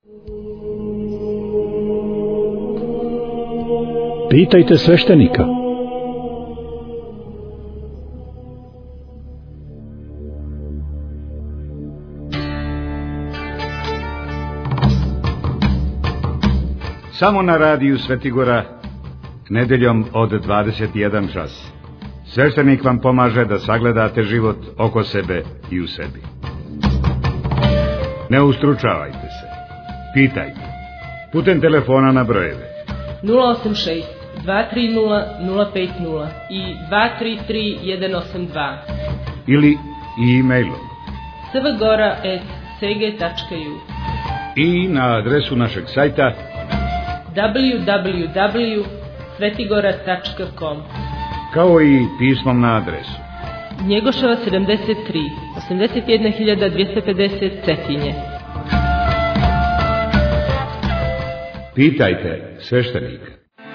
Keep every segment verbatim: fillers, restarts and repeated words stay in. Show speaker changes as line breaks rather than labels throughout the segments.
Pitajte sveštenika.
Samo na radiju Svetigora, nedeljom od dvadeset jedan čas. Sveštenik vam pomaže da sagledate život oko sebe i u sebi. Ne ustručavajte se. Pitajte. Putem telefona na brojeve
nula osam šest dva tri nula nula pet nula i dva tri tri jedan osam dva
ili e-mailom
svgora at s g tačka u
i na adresu našeg sajta
w w w tačka svetigora tačka com,
kao i pismom na adresu
Njegoševa sedamdeset tri, osamdeset jedna hiljada dvjesto pedeset Cetinje.
Pitajte sveštenika.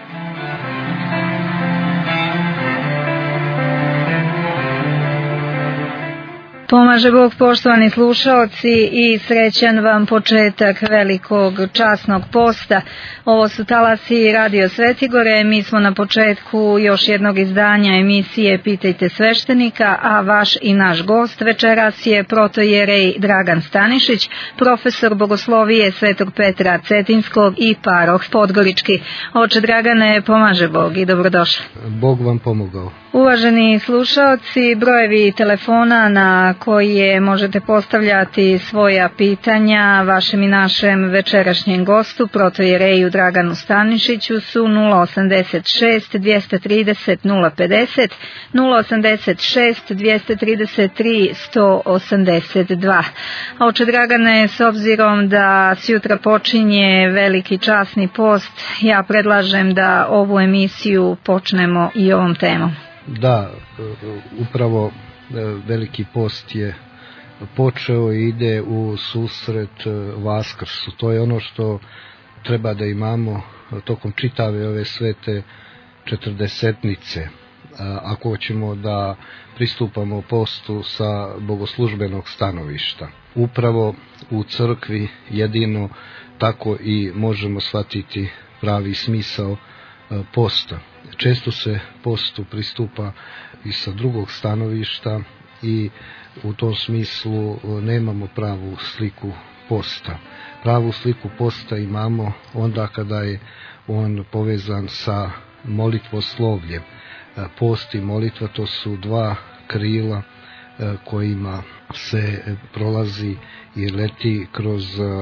Pomaže Bog, poštovani slušaoci, i srećan vam početak velikog časnog posta. Ovo su talasi Radio Svetigore. Mi smo na početku još jednog izdanja emisije Pitajte sveštenika, a vaš i naš gost večeras je protojerej Dragan Stanišić, profesor bogoslovije Svetog Petra Cetinskog i paroh Podgorički. Oče Dragane, pomaže Bog i dobrodošli.
Bog vam pomogao.
Uvaženi slušaoci, brojevi telefona na koje možete postavljati svoja pitanja vašem i našem večerašnjem gostu, protojereju Draganu Stanišiću, su nula osam šest dva tri nula nula pedeset, nula osam šest dva tri tri sto osamdeset dva. A oče Dragane, s obzirom da sjutra počinje veliki časni post, ja predlažem da ovu emisiju počnemo i ovom temom.
Da, upravo veliki post je počeo i ide u susret Vaskrsu. To je ono što treba da imamo tokom čitave ove svete četrdesetnice. Ako hoćemo da pristupamo postu sa bogoslužbenog stanovišta. Upravo u crkvi jedino tako i možemo shvatiti pravi smisao posta. Često se postu pristupa i sa drugog stanovišta i u tom smislu nemamo pravu sliku posta. Pravu sliku posta imamo onda kada je on povezan sa molitvoslovljem. Post i molitva, to su dva krila kojima se prolazi i leti kroz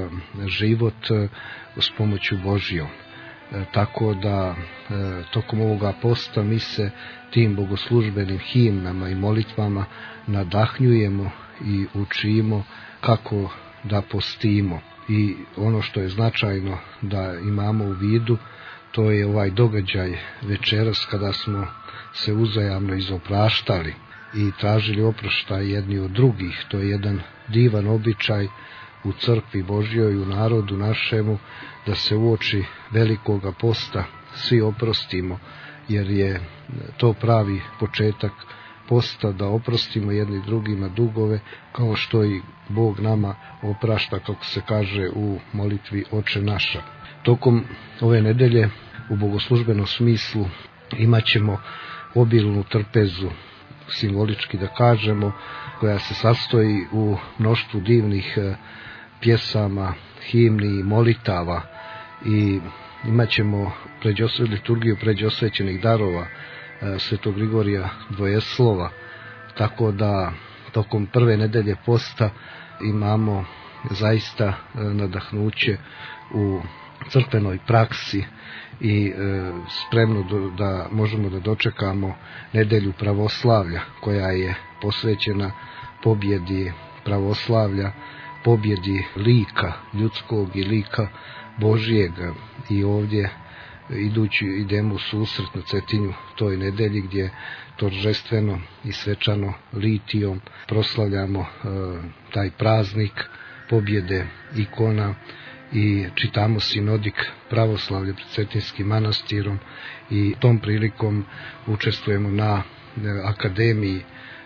život s pomoću Božjom. Tako da tokom ovoga posta mi se tim bogoslužbenim himnama i molitvama nadahnjujemo i učimo kako da postimo. I ono što je značajno da imamo u vidu, to je ovaj događaj večeras kada smo se uzajamno izopraštali i tražili oproštaj jedni od drugih. To je jedan divan običaj u crkvi Božjoj, u narodu našemu, da se uoči velikoga posta svi oprostimo, jer je to pravi početak posta, da oprostimo jedni drugima dugove, kao što i Bog nama oprašta, kako se kaže u molitvi Oče naša. Tokom ove nedelje u bogoslužbenom smislu imat ćemo obilnu trpezu, simbolički da kažemo, koja se sastoji u mnoštvu divnih pjesama, himni i molitava, i imat ćemo liturgiju pređosvećenih darova Svetog Grigorija Dvojeslova, tako da tokom prve nedelje posta imamo zaista nadahnuće u crkvenoj praksi i spremno da možemo da dočekamo nedelju pravoslavlja, koja je posvećena pobjedi pravoslavlja, pobjedi lika ljudskog i lika Božijega. I ovdje idući idemo u susret na Cetinju toj nedelji, gdje торжествено i svečano litijom proslavljamo e, taj praznik pobjede ikona i čitamo sinodik pravoslavlje pred Cetinskim manastirom, i tom prilikom učestvujemo na e, akademiji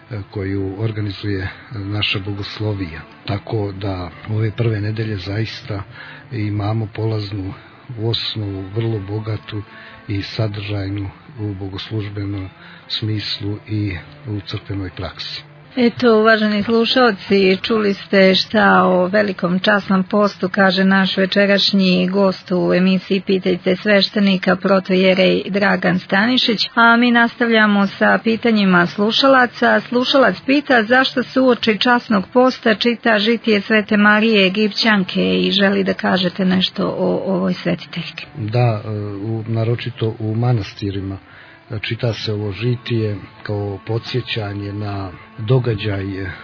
koju organizuje naša bogoslovija. Tako da ove prve nedelje zaista imamo polaznu osnovu vrlo bogatu i sadržajnu u bogoslužbenom smislu i u crkvenoj praksi.
Eto, uvaženi slušalci, čuli ste šta o velikom časnom postu kaže naš večerašnji gost u emisiji Pitajte sveštenika, protojerej Dragan Stanišić, a mi nastavljamo sa pitanjima slušalaca. Slušalac pita zašto se uoči časnog posta čita žitije Svete Marije Egipćanke i želi da kažete nešto o ovoj svetiteljki.
Da, u, naročito u manastirima čita se ovo žitije kao podsjećanje na događaj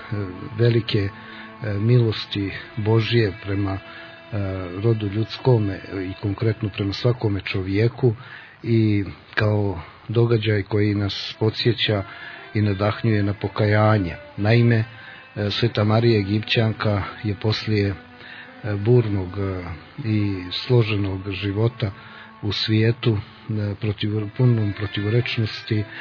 velike milosti Božije prema rodu ljudskome i konkretno prema svakome čovjeku i kao događaj koji nas podsjeća i nadahnjuje na pokajanje. Naime, Sveta Marija Egipćanka je poslije burnog i složenog života u svijetu, protiv, punom protivorečnosti, e,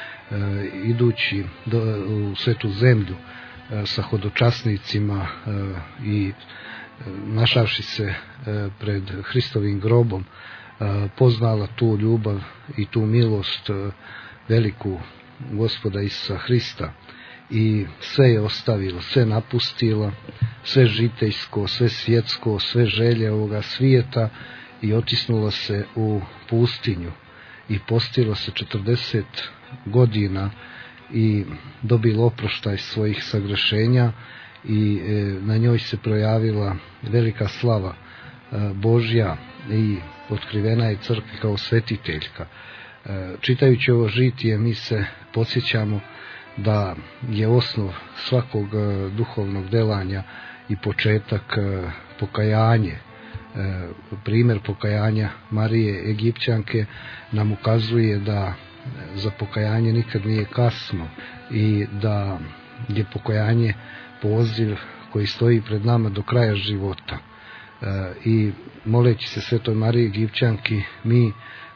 idući do, u svetu zemlju e, sa hodočasnicima e, i e, našavši se e, pred Hristovim grobom, e, poznala tu ljubav i tu milost e, veliku Gospoda Isusa Hrista i sve je ostavila, sve napustila, sve žitejsko, sve svjetsko, sve želje ovoga svijeta i otisnula se u pustinju i postila se četrdeset godina i dobila oproštaj svojih sagrešenja i e, na njoj se projavila velika slava e, Božja i otkrivena je crkvi kao svetiteljka. E, čitajući ovo žitije mi se podsjećamo da je osnov svakog e, duhovnog delanja i početak e, pokajanje. E, primjer pokajanja Marije Egipćanke nam ukazuje da za pokajanje nikad nije kasno i da je pokajanje poziv koji stoji pred nama do kraja života. E, I moleći se Svetoj Mariji Egipćanki mi e,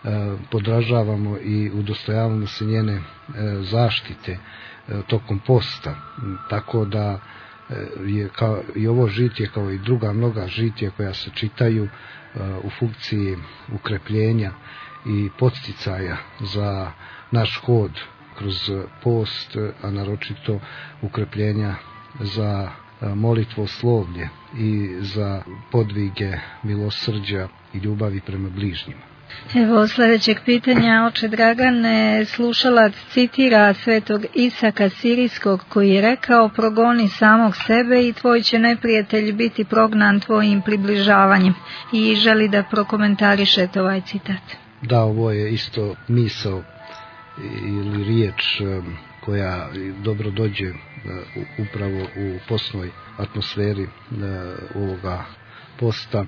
podražavamo i udostojavamo se njene e, zaštite e, tokom posta, tako da je kao i ovo žitije kao i druga mnoga žitija koja se čitaju uh, u funkciji ukrepljenja i podsticaja za naš hod kroz post, a naročito ukrepljenja za uh, molitvoslovlje i za podvige milosrđa i ljubavi prema bližnjima.
Evo sljedećeg pitanja, oče Dragane, slušalac citira svetog Isaka Sirijskog koji je rekao: progoni samog sebe i tvoj će neprijatelj biti prognan tvojim približavanjem, i želi da prokomentarišete ovaj citat.
Da, ovo je isto misao ili riječ koja dobro dođe upravo u postnoj atmosferi ovoga posta.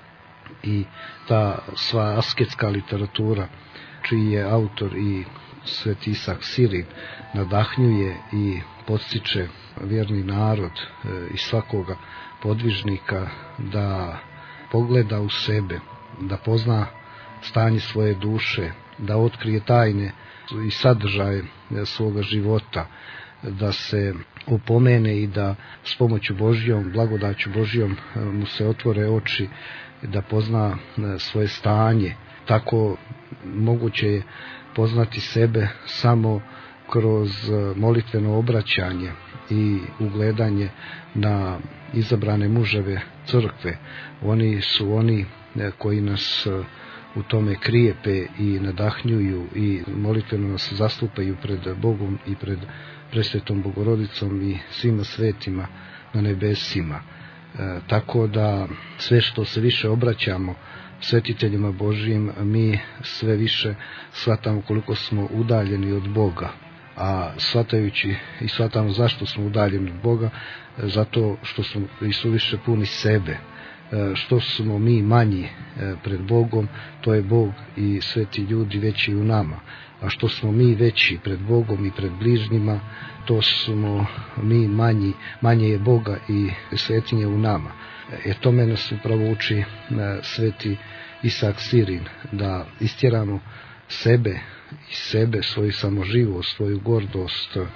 I ta sva asketska literatura, čiji je autor i Sveti Isak Sirin, nadahnjuje i podstiče vjerni narod i svakoga podvižnika da pogleda u sebe, da pozna stanje svoje duše, da otkrije tajne i sadržaje svoga života, da se opomene i da s pomoću Božjom, blagodaću Božjom mu se otvore oči, da pozna svoje stanje. Tako moguće je poznati sebe samo kroz molitveno obraćanje i ugledanje na izabrane muževe crkve. Oni su oni koji nas u tome krijepe i nadahnjuju i molitveno nas zastupaju pred Bogom i pred presvetom Bogorodicom i svima svetima na nebesima. E, tako da sve što se više obraćamo svetiteljima Božijim, mi sve više shvatamo koliko smo udaljeni od Boga. A shvatajući i shvatamo zašto smo udaljeni od Boga, zato što smo i su više puni sebe. E, što smo mi manji e, pred Bogom, to je Bog i sveti ljudi veći u nama. A što smo mi veći pred Bogom i pred bližnjima, to smo mi manji, manje je Boga i svetinje u nama. E tome nas upravo uči e, sveti Isak Sirin, da istjeramo sebe i sebe, svoju samoživost, svoju gordost,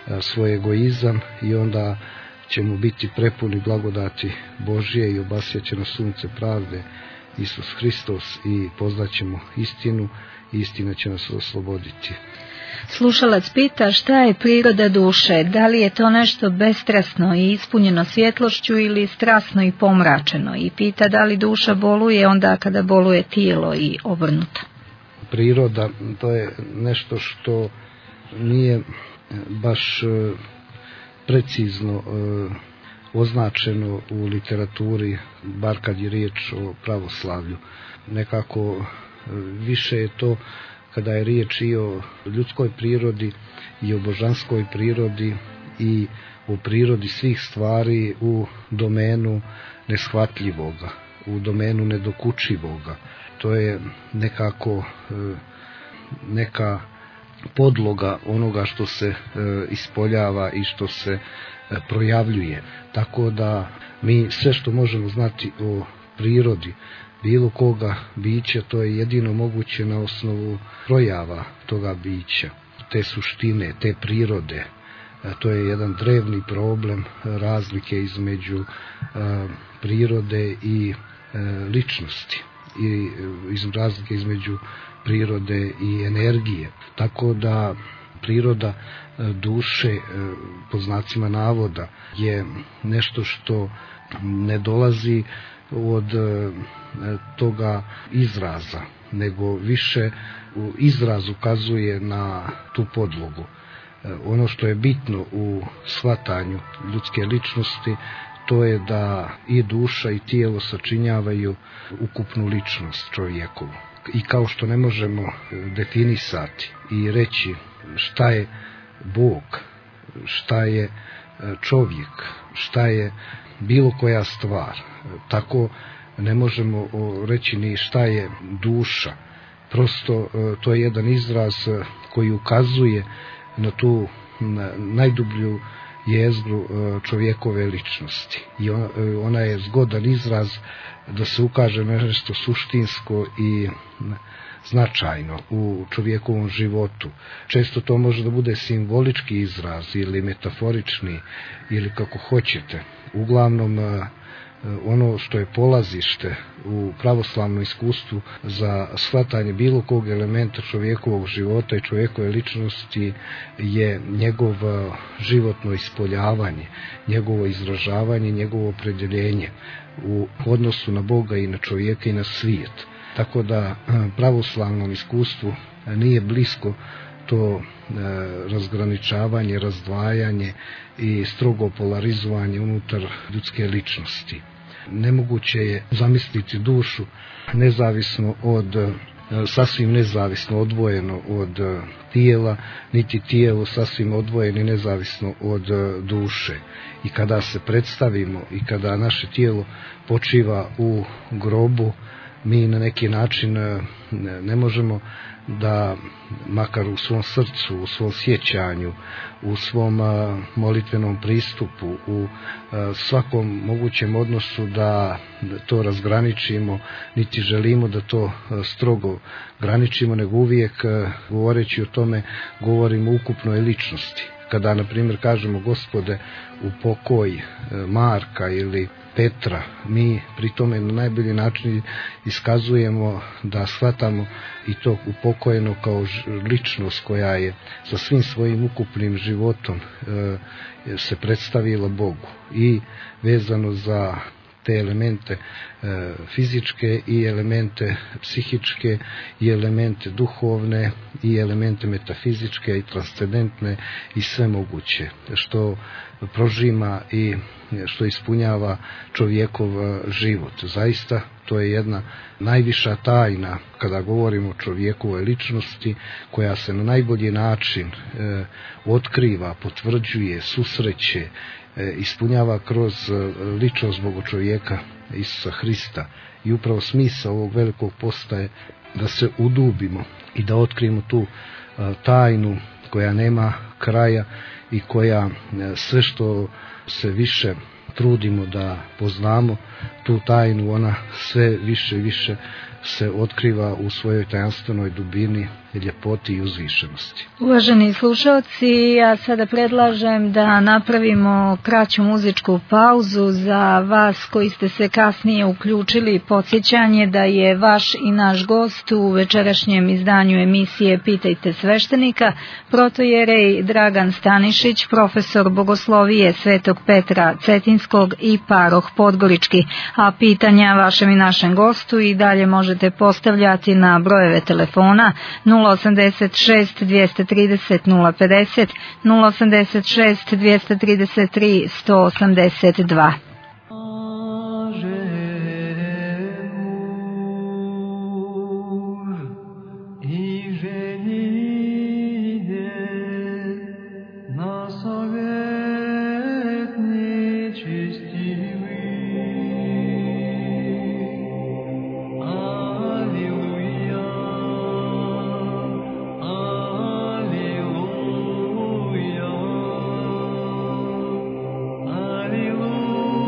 svoj egoizam i onda ćemo biti prepuni blagodati Božje i obasjaće nas sunce pravde Isus Hristos i poznaćemo istinu i istina će nas osloboditi.
Slušalac pita šta je priroda duše, da li je to nešto bestrasno i ispunjeno svjetlošću ili strasno i pomračeno, i pita da li duša boluje onda kada boluje tijelo i obrnuto.
Priroda, to je nešto što nije baš precizno označeno u literaturi, bar kad je riječ o pravoslavlju. Nekako više je to kada je riječ i o ljudskoj prirodi i o božanskoj prirodi i o prirodi svih stvari u domenu neshvatljivoga, u domenu nedokučivoga. To je nekako neka podloga onoga što se ispoljava i što se projavljuje. Tako da mi sve što možemo znati o prirodi bilo koga bića, to je jedino moguće na osnovu projava toga bića, te suštine, te prirode. To je jedan drevni problem razlike između prirode i ličnosti i razlike između prirode i energije. Tako da priroda duše, po znacima navoda, je nešto što ne dolazi od toga izraza, nego više u izraz ukazuje na tu podlogu. Ono što je bitno u shvatanju ljudske ličnosti, to je da i duša i tijelo sačinjavaju ukupnu ličnost čovjekovu. I kao što ne možemo definisati i reći šta je Bog, šta je čovjek, šta je bilo koja stvar, tako ne možemo reći ni šta je duša. Prosto to je jedan izraz koji ukazuje na tu najdublju jezgru čovjekove ličnosti. I ona je zgodan izraz da se ukaže na nešto suštinsko i značajno u čovjekovom životu. Često to može da bude simbolički izraz ili metaforični ili kako hoćete. Uglavnom, ono što je polazište u pravoslavnom iskustvu za shvatanje bilo kog elementa čovjekovog života i čovjekove ličnosti je njegov životno ispoljavanje, njegovo izražavanje, njegovo opredjeljenje u odnosu na Boga i na čovjeka i na svijet. Tako da pravoslavnom iskustvu nije blisko to razgraničavanje, razdvajanje i strogo polarizovanje unutar ljudske ličnosti. Nemoguće je zamisliti dušu nezavisno od, sasvim nezavisno odvojeno od tijela, niti tijelo sasvim odvojeno i nezavisno od duše. I kada se predstavimo i kada naše tijelo počiva u grobu, mi na neki način ne možemo da, makar u svom srcu, u svom sjećanju, u svom molitvenom pristupu, u svakom mogućem odnosu da to razgraničimo, niti želimo da to strogo graničimo, nego uvijek govoreći o tome govorimo o ukupnoj ličnosti. Kada, na primjer, kažemo Gospode u pokoj Marka ili Petra, mi pri tome na najbolji način iskazujemo da shvatamo i to upokojeno kao ličnost koja je sa svim svojim ukupnim životom e, se predstavila Bogu i vezano za te elemente e, fizičke i elemente psihičke i elemente duhovne i elemente metafizičke i transcendentne i sve moguće što prožima i što ispunjava čovjekov život. Zaista to je jedna najviša tajna kada govorimo o čovjekovoj ličnosti koja se na najbolji način e, otkriva, potvrđuje, susreće, e, ispunjava kroz ličnost Bogočovjeka Isusa Hrista. I upravo smisao ovog velikog posta je da se udubimo i da otkrijemo tu a, tajnu koja nema kraja i koja sve što se više trudimo da poznamo, tu tajnu, ona sve više i više se otkriva u svojoj tajanstvenoj dubini, ljepoti i uzvišenosti.
Uvaženi slušalci, ja sada predlažem da napravimo kraću muzičku pauzu. Za vas koji ste se kasnije uključili, podsjećanje da je vaš i naš gost u večerašnjem izdanju emisije Pitajte sveštenika protojerej Dragan Stanišić, profesor bogoslovije Svetog Petra Cetinskog i paroh Podgorički, a pitanja vašem i našem gostu i dalje možete postavljati na brojeve telefona nula osamdeset šest dvesta trideset nula pedeset, nula osamdeset šest dvesta trideset tri sto osamdeset dva.
Alleluia.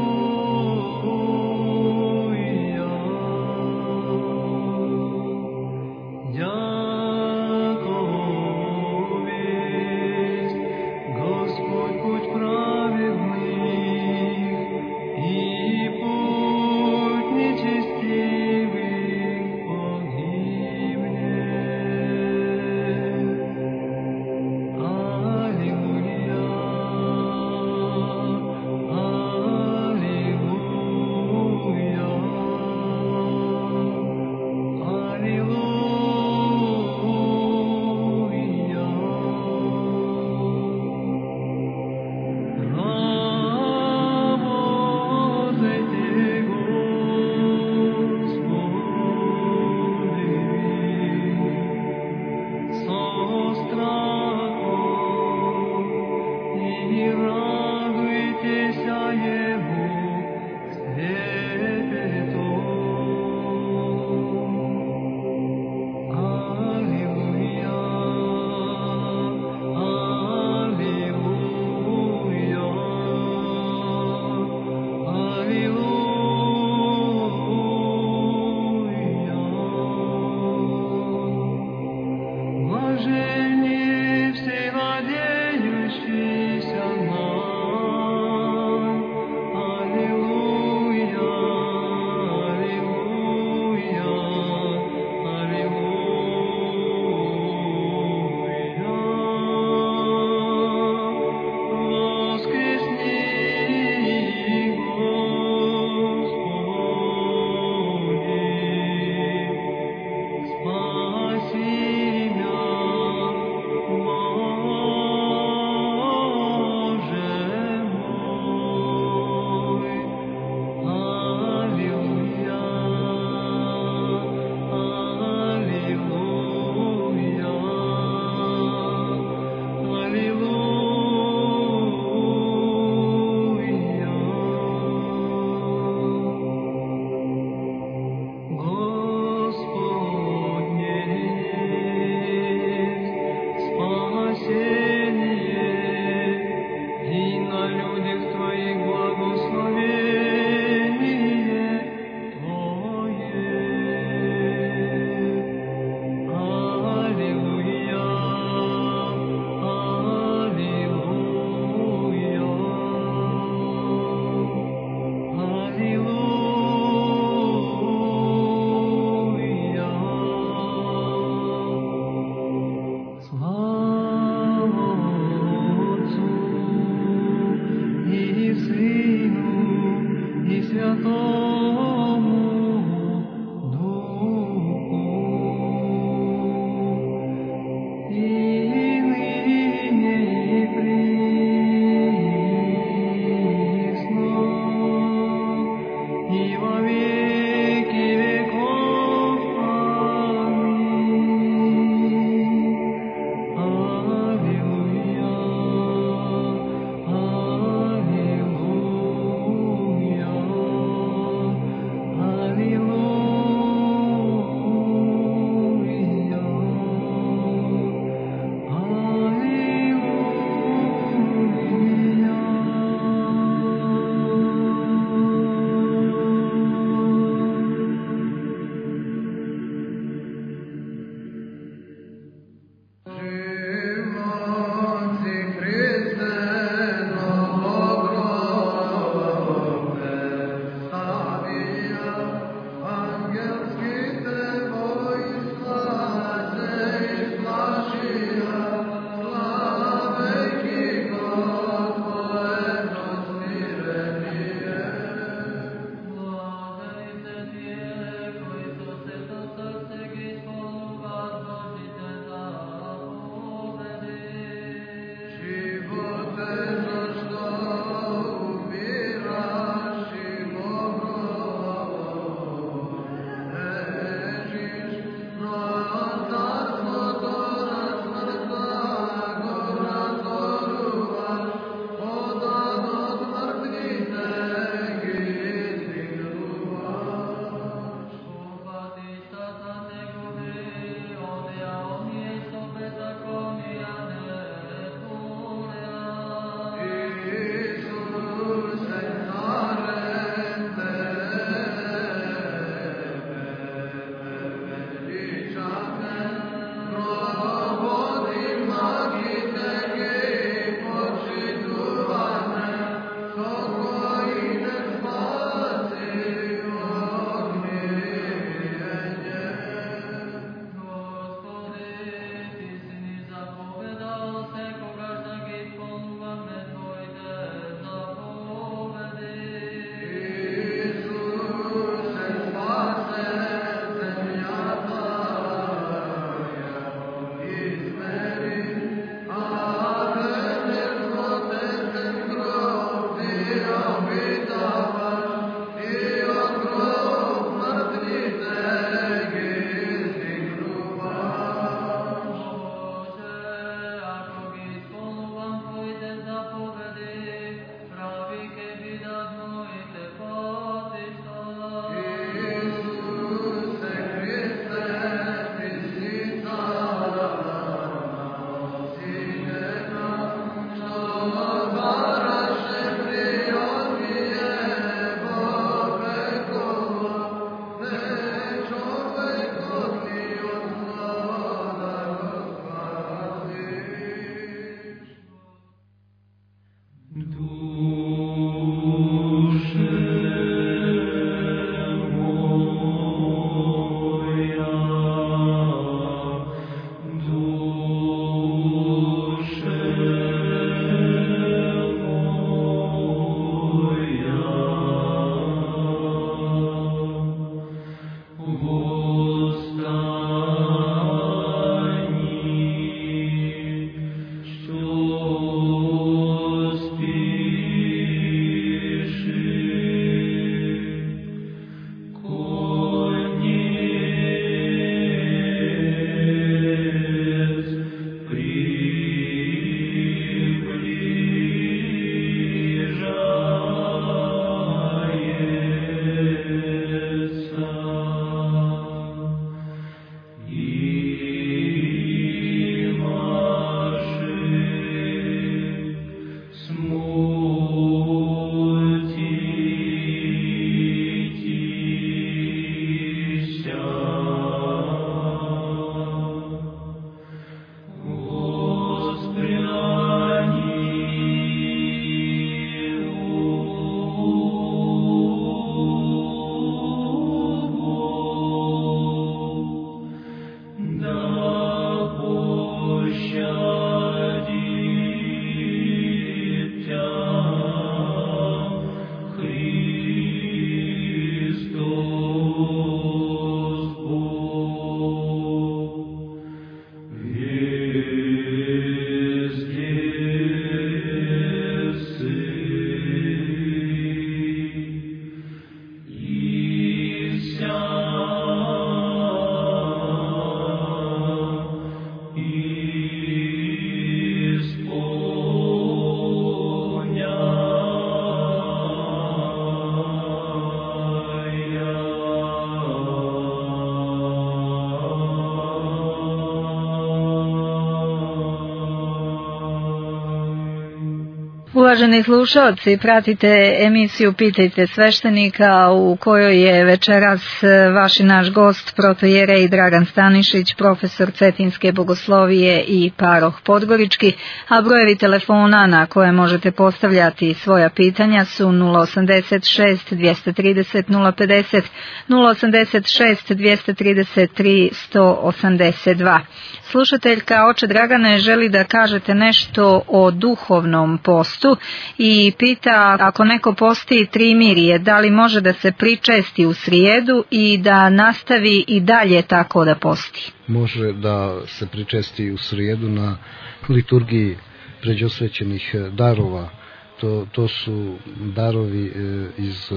Uvaženi slušalci, pratite emisiju Pitajte sveštenika u kojoj je večeras vaš i naš gost protojerej Dragan Stanišić, profesor Cetinske bogoslovije i paroh Podgorički, a brojevi telefona na koje možete postavljati svoja pitanja su nula osam šest dvjesto trideset nula pedeset, nula osam šest dvjesto trideset tri sto osamdeset dva. Slušateljka Oče Dragane želi da kažete nešto o duhovnom postu i pita, ako neko posti trimirije, da li može da se pričesti u srijedu i da nastavi i dalje tako da posti?
Može da se pričesti u srijedu na liturgiji pređosvećenih darova. To, to su darovi iz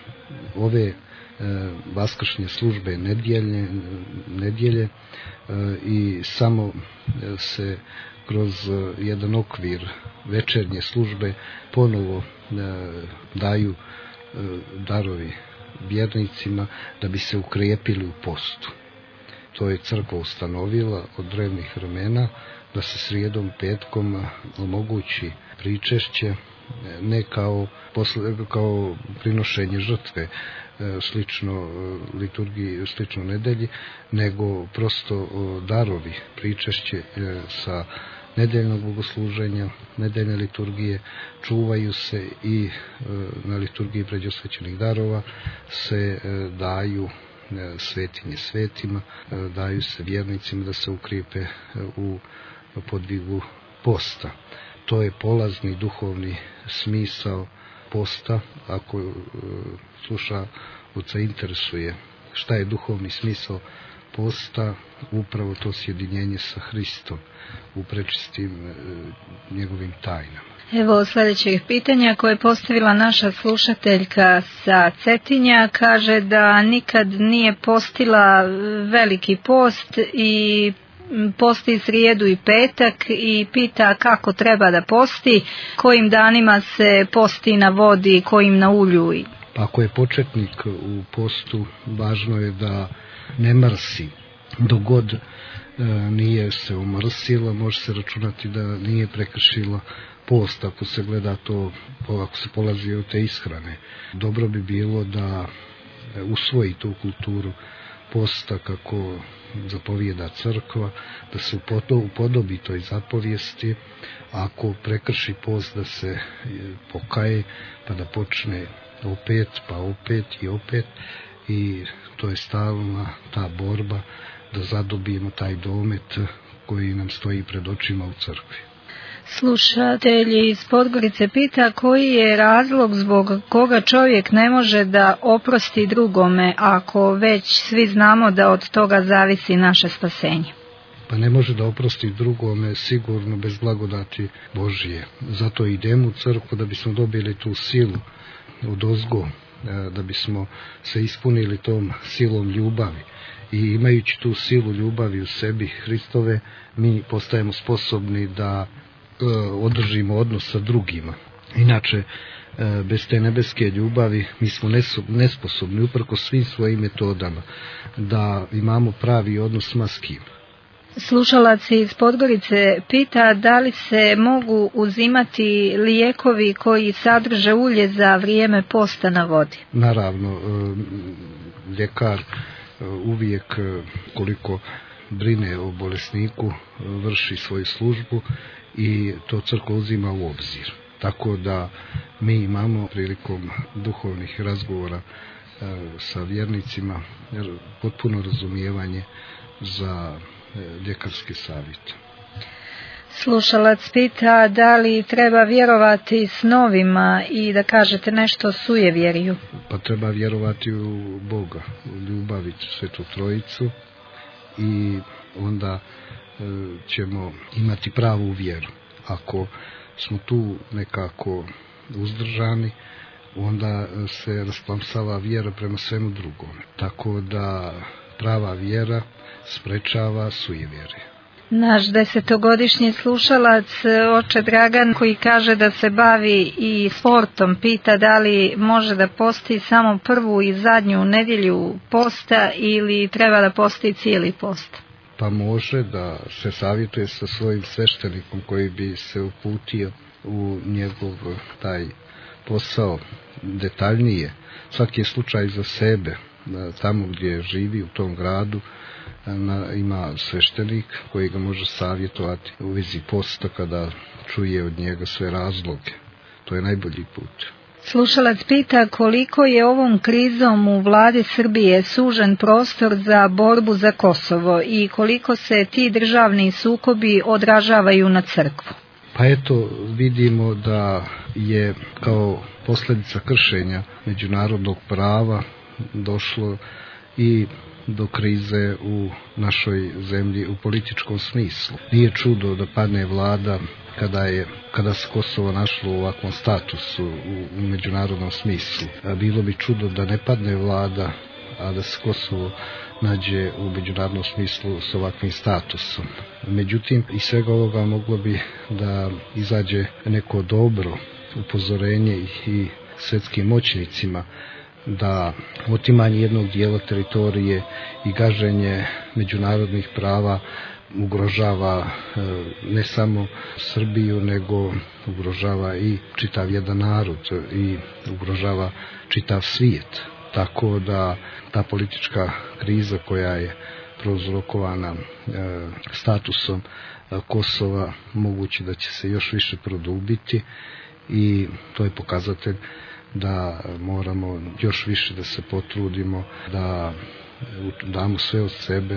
ove vaskršnje službe nedjelje, nedjelje i samo se kroz jedan okvir večernje službe ponovo daju darovi vjernicima da bi se ukrepili u postu. To je crkva ustanovila od drevnih vremena da se srijedom, petkom omogući pričešće, ne kao, posle, kao prinošenje žrtve slično liturgiji, slično nedelji, nego prosto darovi pričešće sa nedeljnog bogosluženja, nedeljne liturgije čuvaju se i na liturgiji pređosvećenih darova se daju svetinje svetima, daju se vjernicima da se ukripe u podvigu posta. To je polazni duhovni smisao posta. Ako sluša oca interesuje šta je duhovni smisao posta, upravo to sjedinjenje sa Hristom u prečistim e, njegovim tajnama.
Evo sljedećeg pitanja koje je postavila naša slušateljka sa Cetinja, kaže da nikad nije postila veliki post i posti srijedu i petak i pita kako treba da posti, kojim danima se posti na vodi, kojim na ulju.
Ako je početnik u postu, važno je da ne mrsi. Dok god e, nije se umrsila, može se računati da nije prekršila post, ako se gleda to, ako se polazi od te ishrane. Dobro bi bilo da usvoji tu kulturu posta kako zapovijeda crkva, da se upodobi toj zapovijesti. Ako prekrši post, da se pokaje, pa da počne opet, pa opet i opet, i to je stalna ta borba da zadobijemo taj domet koji nam stoji pred očima u crkvi.
Slušatelj iz Podgorice pita koji je razlog zbog koga čovjek ne može da oprosti drugome, ako već svi znamo da od toga zavisi naše spasenje.
Pa ne može da oprosti drugome sigurno bez blagodati Božije. Zato idemo u crkvu da bismo dobili tu silu odozgo, da bismo se ispunili tom silom ljubavi. I imajući tu silu ljubavi u sebi Hristove, mi postajemo sposobni da e, održimo odnos sa drugima. Inače, e, bez te nebeske ljubavi mi smo nesposobni, uprko svim svojim metodama, da imamo pravi odnos ma s kim.
Slušalac iz Podgorice pita da li se mogu uzimati lijekovi koji sadrže ulje za vrijeme posta na vodi.
Naravno, ljekar uvijek koliko brine o bolesniku vrši svoju službu i to crkva uzima u obzir. Tako da mi imamo prilikom duhovnih razgovora sa vjernicima potpuno razumijevanje za ljekarski savjet.
Slušalac pita da li treba vjerovati snovima i da kažete nešto o sujevjerju.
Pa treba vjerovati u Boga, u ljubavi Svetu Trojicu i onda e, ćemo imati pravu vjeru. Ako smo tu nekako uzdržani, onda se rasplamsava vjera prema svemu drugome. Tako da prava vjera sprečava sujevjerje.
Naš desetogodišnji slušalac, oče Dragan, koji kaže da se bavi i sportom, pita da li može da posti samo prvu i zadnju nedjelju posta ili treba da posti cijeli post.
Pa može da se savjetuje sa svojim sveštenikom koji bi se uputio u njegov taj posao detaljnije. Svaki je slučaj za sebe, tamo gdje živi u tom gradu. Ima sveštenik koji ga može savjetovati u vezi posta kada čuje od njega sve razloge. To je najbolji put.
Slušalac pita koliko je ovom krizom u vladi Srbije sužen prostor za borbu za Kosovo i koliko se ti državni sukobi odražavaju na crkvu.
Pa eto, vidimo da je kao posljedica kršenja međunarodnog prava došlo i do krize u našoj zemlji u političkom smislu. Nije čudo da padne vlada kada je kada se Kosovo našlo u ovakvom statusu u, u međunarodnom smislu. A bilo bi čudo da ne padne vlada, a da se Kosovo nađe u međunarodnom smislu s ovakvim statusom. Međutim, iz svega ovoga moglo bi da izađe neko dobro upozorenje i svjetskim moćnicima da otimanje jednog dijela teritorije i gaženje međunarodnih prava ugrožava ne samo Srbiju, nego ugrožava i čitav jedan narod i ugrožava čitav svijet. Tako da ta politička kriza koja je prouzrokovana statusom Kosova moguće da će se još više produbiti i to je pokazatelj da moramo još više da se potrudimo, da damo sve od sebe,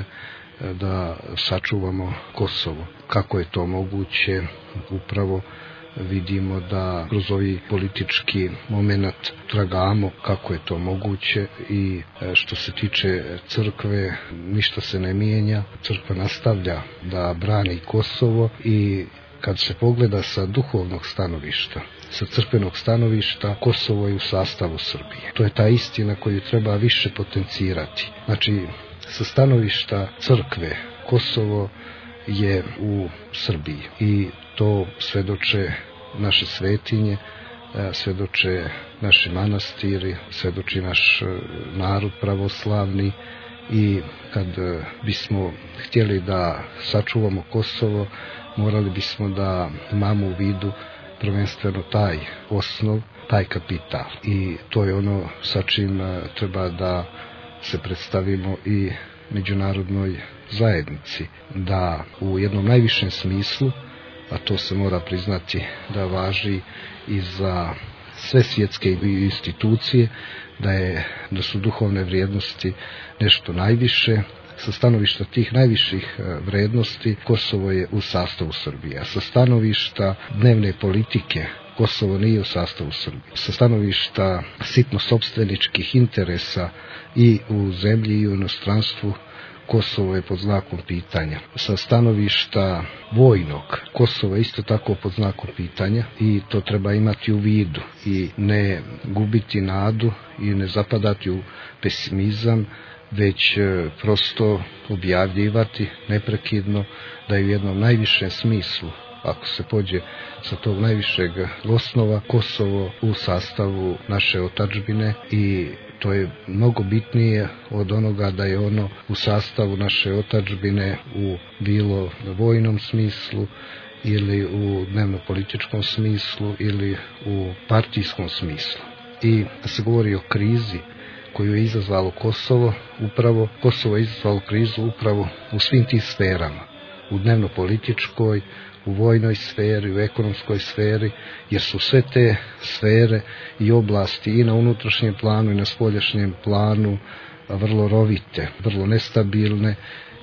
da sačuvamo Kosovo. Kako je to moguće? Upravo vidimo da kroz ovaj politički moment tragamo kako je to moguće i što se tiče crkve ništa se ne mijenja. Crkva nastavlja da brani Kosovo i kad se pogleda sa duhovnog stanovišta, sa crkvenog stanovišta, Kosovo je u sastavu Srbije. To je ta istina koju treba više potencirati. Znači, sa stanovišta crkve, Kosovo je u Srbiji i to svedoče naše svetinje, svedoče naši manastiri, svedoči naš narod pravoslavni i kad bismo htjeli da sačuvamo Kosovo, morali bismo da imamo u vidu prvenstveno taj osnov, taj kapital. I to je ono sa čim treba da se predstavimo i međunarodnoj zajednici, da u jednom najvišem smislu, a to se mora priznati da važi i za sve svjetske institucije, da, je, da su duhovne vrijednosti nešto najviše, sa stanovišta tih najviših vrednosti Kosovo je u sastavu Srbije. A sa stanovišta dnevne politike Kosovo nije u sastavu Srbije. Sa stanovišta sitno sopstveničkih interesa i u zemlji i u inostranstvu Kosovo je pod znakom pitanja. Sa stanovišta vojnog Kosovo je isto tako pod znakom pitanja i to treba imati u vidu i ne gubiti nadu i ne zapadati u pesimizam, već prosto objavljivati neprekidno da je u jednom najvišem smislu, ako se pođe sa tog najvišeg osnova, Kosovo u sastavu naše otadžbine i to je mnogo bitnije od onoga da je ono u sastavu naše otadžbine u bilo vojnom smislu ili u dnevno-političkom smislu ili u partijskom smislu. I se govori o krizi koju je izazvalo Kosovo, upravo Kosovo je izazvalo krizu upravo u svim tim sferama, u dnevno-političkoj, u vojnoj sferi, u ekonomskoj sferi, jer su sve te sfere i oblasti i na unutrašnjem planu i na spoljašnjem planu vrlo rovite, vrlo nestabilne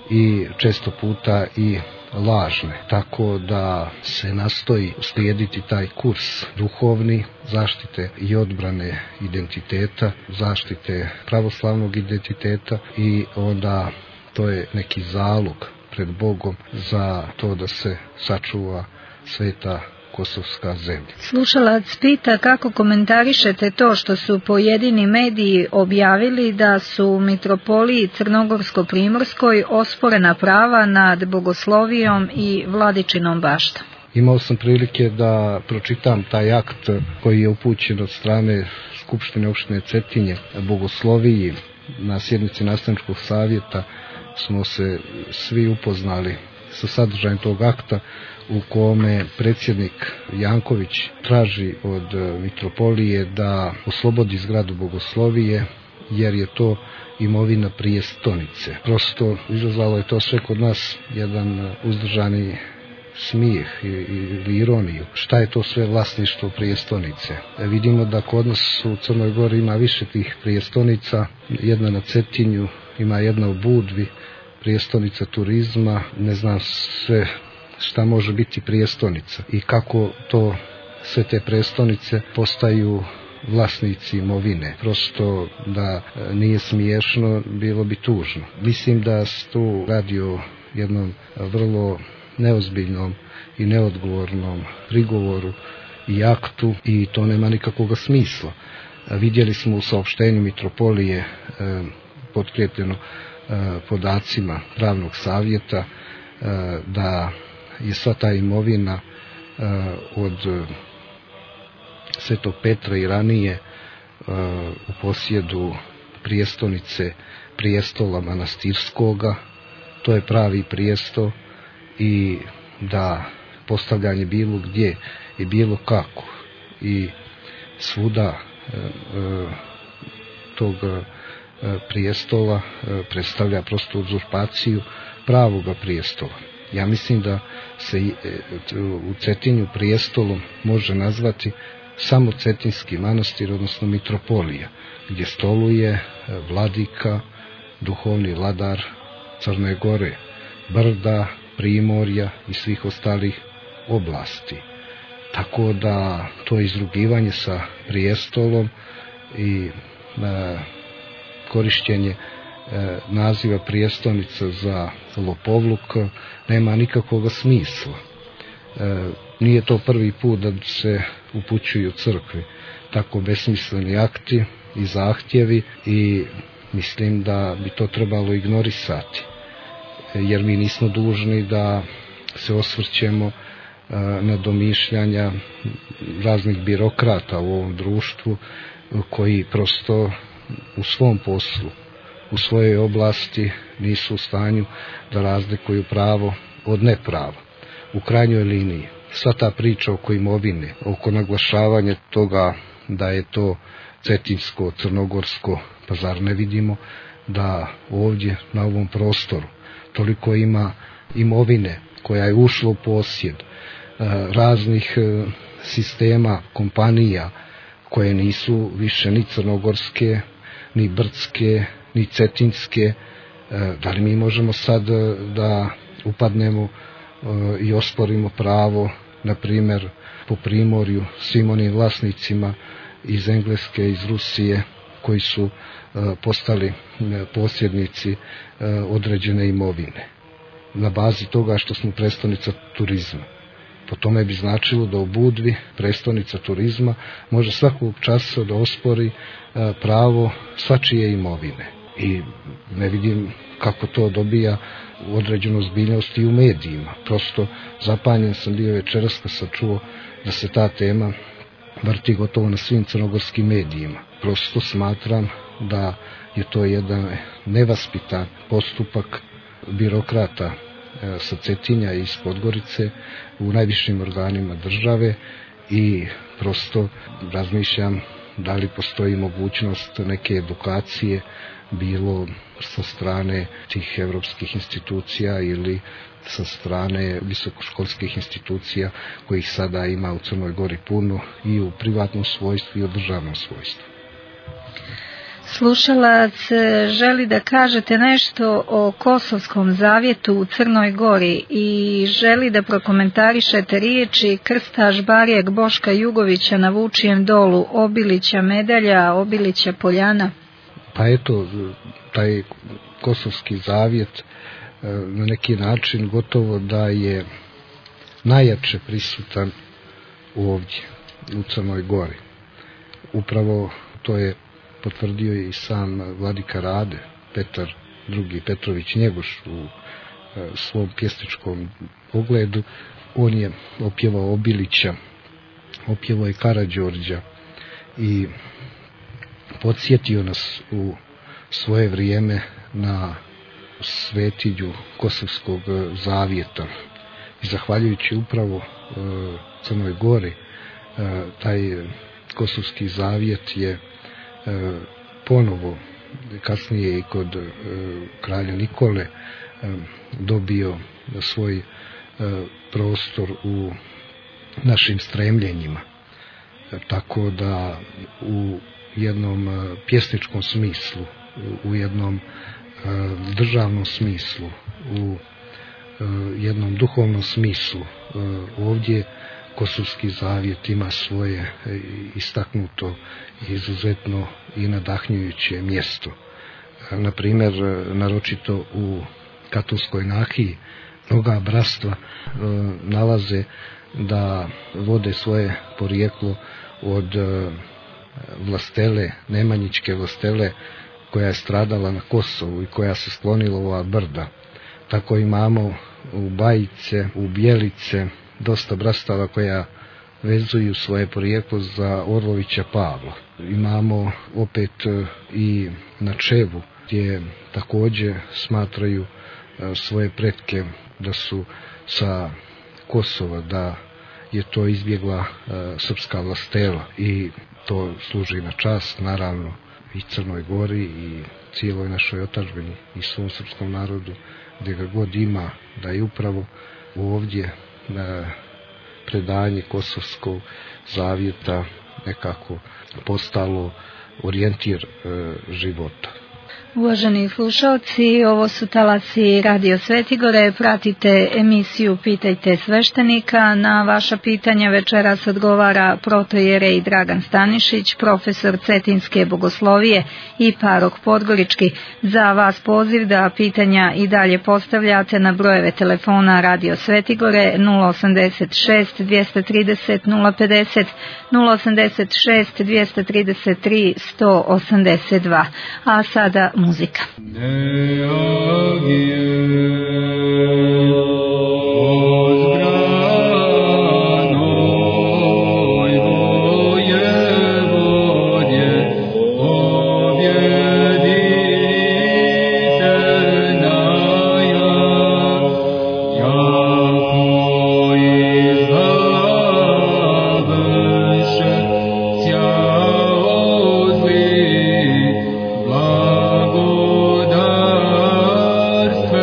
i često puta i lažne. Tako da se nastoji slijediti taj kurs duhovni zaštite i odbrane identiteta, zaštite pravoslavnog identiteta i onda to je neki zalog pred Bogom za to da se sačuva sveta kosovska zemlja.
Slušalac pita kako komentarišete to što su pojedini mediji objavili da su u mitropoliji Crnogorsko-Primorskoj osporena prava nad bogoslovijom i Vladičinom baštom.
Imao sam prilike da pročitam taj akt koji je upućen od strane Skupštine opštine Cetinje bogosloviji. Na sjednici nastavničkog savjeta smo se svi upoznali sa sadržajem tog akta u kome predsjednik Janković traži od mitropolije da oslobodi zgradu bogoslovije jer je to imovina prijestolnice. Prosto izazvalo je to sve kod nas jedan uzdržani smijeh ili ironiju. Šta je to sve vlasništvo prijestolnice? Vidimo da kod nas u Crnoj Gori ima više tih prijestolnica, jedna na Cetinju, ima jedna u Budvi, prijestolnica turizma, ne znam sve šta može biti prijestolnica i kako to sve te prijestolnice postaju vlasnici imovine. Prosto da nije smiješno, bilo bi tužno. Mislim da se tu radi o jednom vrlo neozbiljnom i neodgovornom prigovoru i aktu i to nema nikakvog smisla. Vidjeli smo u saopštenju mitropolije e, potkrijepljeno e, podacima pravnog savjeta e, da je sva ta imovina e, od Svetog Petra i ranije e, u posjedu prijestolnice prijestola manastirskoga, to je pravi prijestol i da postavljanje bilo gdje i bilo kako i svuda e, e, tog e, prijestola e, predstavlja prosto uzurpaciju pravoga prijestola. Ja mislim da se e, u Cetinju prijestolom može nazvati samo Cetinski manastir, odnosno mitropolija, gdje stoluje vladika, duhovni vladar Crne Gore, Brda, Primorja i svih ostalih oblasti. Tako da to izrugivanje sa prijestolom i e, korišćenje e, naziva prijestolnica za lopovluk nema nikakvog smisla. E, nije to prvi put da se upućuju crkvi tako besmisleni akti i zahtjevi i mislim da bi to trebalo ignorisati. Jer mi nismo dužni da se osvrćemo na domišljanja raznih birokrata u ovom društvu koji prosto u svom poslu, u svojoj oblasti nisu u stanju da razlikuju pravo od neprava. U krajnjoj liniji, sva ta priča oko imovine, oko naglašavanja toga da je to cetinsko, crnogorsko, pa zar ne vidimo da ovdje na ovom prostoru toliko ima imovine koja je ušla u posjed raznih sistema, kompanija koje nisu više ni crnogorske, ni brdske, ni cetinske, Da li mi možemo sad da upadnemo i osporimo pravo, na primjer, po primorju svim onim vlasnicima iz Engleske, iz Rusije, koji su postali posjednici određene imovine, na bazi toga što smo prestolnica turizma. Po tome bi značilo da u Budvi prestolnica turizma može svakog časa da ospori pravo svačije imovine. I ne vidim kako to dobija određenu zbiljnost i u medijima. Prosto zapanjen sam bio večeras kad sam čuo da se ta tema vrti gotovo na svim crnogorskim medijima. Prosto smatram da je to jedan nevaspitan postupak birokrata sa Cetinja i iz Podgorice u najvišim organima države i prosto razmišljam da li postoji mogućnost neke edukacije bilo sa strane tih evropskih institucija ili sa strane visokoškolskih institucija kojih sada ima u Crnoj Gori puno i u privatnom svojstvu i u državnom svojstvu.
Slušalac želi da kažete nešto o Kosovskom zavjetu u Crnoj Gori i želi da prokomentarišete riječi krstaš Barijeg Boška Jugovića na Vučijem dolu, Obilića medalja, Obilića Poljana.
Pa eto, taj Kosovski zavjet na neki način gotovo da je najjače prisutan ovdje u Crnoj Gori. Upravo to je potvrdio i sam vladika Rade, Petar drugi Petrović Njegoš u svom pjesničkom pogledu. On je opjevao Obilića, opjevao je Karađorđa i podsjetio nas u svoje vrijeme na svetilju Kosovskog zavjeta. I zahvaljujući upravo e, Crnoj Gori, e, taj Kosovski zavjet je e, ponovo, kasnije i kod e, kralja Nikole, e, dobio svoj e, prostor u našim stremljenjima. E, tako da u jednom e, pjesničkom smislu, u, u jednom e, državnom smislu, u e, jednom duhovnom smislu, e, ovdje Kosovski zavjet ima svoje e, istaknuto, izuzetno i nadahnjujuće mjesto. E, na primjer, naročito u Katolskoj nahiji, mnoga bratstva e, nalaze da vode svoje porijeklo od e, vlastele, Nemanjićke vlastele, koja je stradala na Kosovu i koja se sklonila u ova brda. Tako imamo u Bajice, u Bjelice, dosta brastava koja vezuju svoje porijeklo za Orlovića Pavla. Imamo opet i na Čevu, gdje također smatraju svoje pretke da su sa Kosova, da je to izbjegla srpska vlastela i to služi na čast, naravno, i Crnoj Gori i cijeloj našoj otadžbini i svom srpskom narodu, gdje ga god ima, da je upravo ovdje na predanje Kosovskog zavjeta nekako postalo orijentir e, života.
Uvaženi slušalci, ovo su talasi Radio Svetigore, pratite emisiju Pitajte sveštenika. Na vaša pitanja večeras odgovara protojerej Dragan Stanišić, profesor Cetinske bogoslovije i parok Podgorički. Za vas poziv da pitanja i dalje postavljate na brojeve telefona Radio Svetigore nula osam šest dvjesto trideset nula pedeset, nula osam šest dvjesto trideset tri sto osamdeset dva. A sada muzika.
Blagodarstve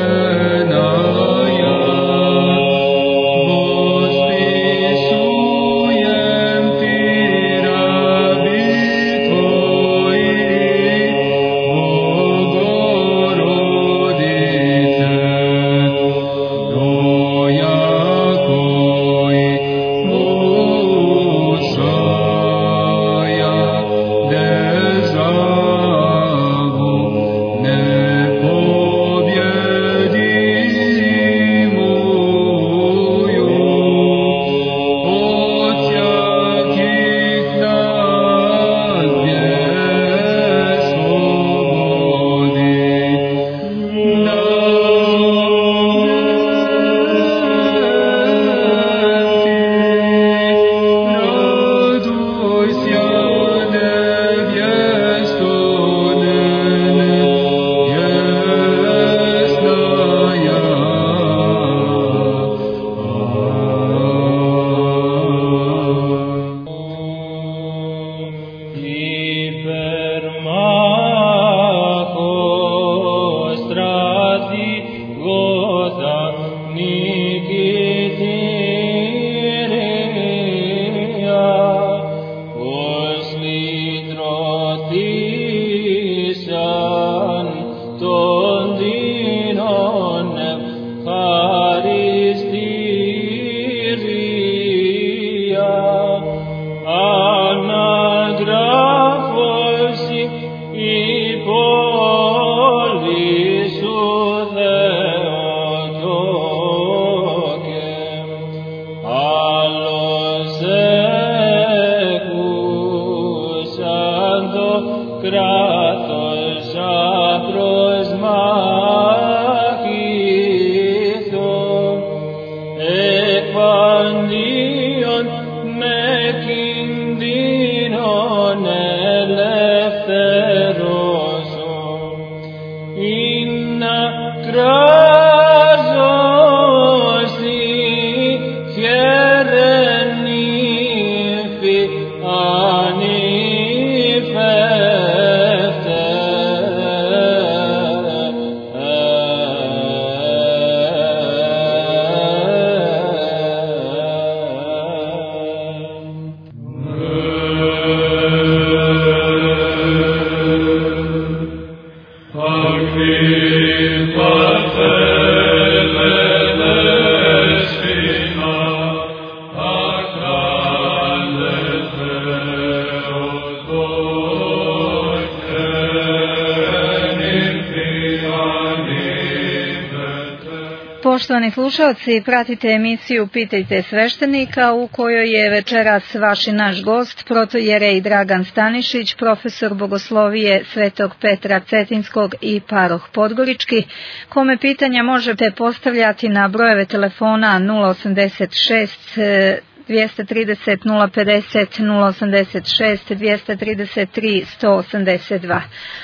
Poštovani slušalci, pratite emisiju Pitajte sveštenika u kojoj je večeras vaš i naš gost, protojerej Dragan Stanišić, profesor bogoslovije Svetog Petra Cetinskog i paroh Podgorički, kome pitanja možete postavljati na brojeve telefona nula osamdeset šest dvjesto trideset nula pedeset, nula osamdeset šest dvjesto trideset tri sto osamdeset dva.